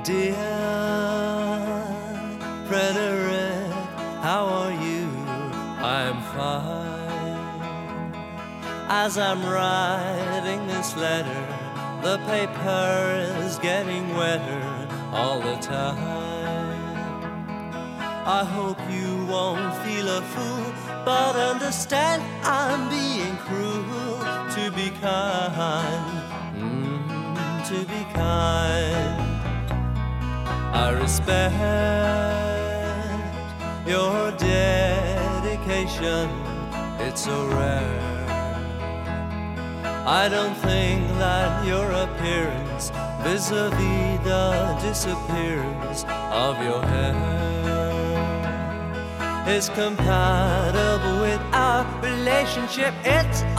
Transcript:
Dear Frederick, how are you? I'm fine. As I'm writing this letter, the paper is getting wetter all the time. I hope you won't feel a fool, but understand I'm being cruel. To be kind, to be kind. I respect your dedication, it's so rare. I don't think that your appearance, vis-a-vis the disappearance of your hair, is compatible with our relationship. It's